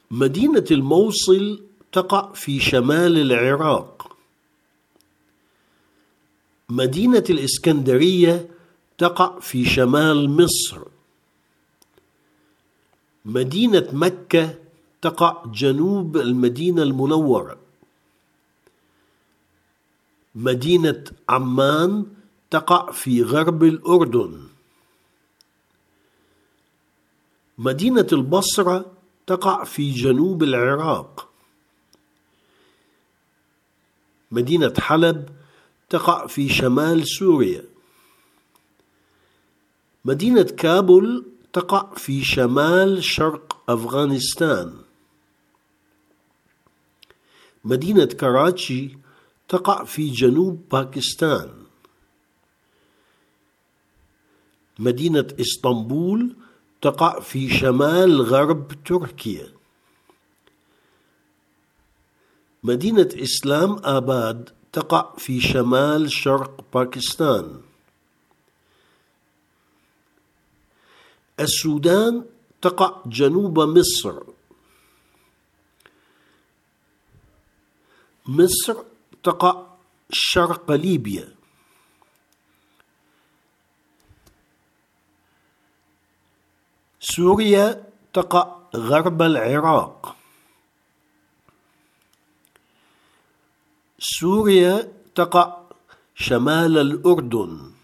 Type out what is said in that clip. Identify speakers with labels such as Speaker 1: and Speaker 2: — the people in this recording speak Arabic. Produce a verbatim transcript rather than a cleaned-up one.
Speaker 1: مدينة الموصل تقع في شمال العراق. مدينة الإسكندرية تقع في شمال مصر. مدينة مكة تقع جنوب المدينة المنورة. مدينة عمان تقع في غرب الأردن. مدينة البصرة تقع في جنوب العراق. مدينة حلب تقع في شمال سوريا. مدينة كابول تقع في شمال شرق أفغانستان. مدينة كراتشي تقع في جنوب باكستان. مدينة إسطنبول تقع في شمال غرب تركيا. مدينة إسلام آباد تقع في شمال شرق باكستان. السودان تقع جنوب مصر. مصر تقع شرق ليبيا. سوريا تقع غرب العراق. سوريا تقع شمال الأردن.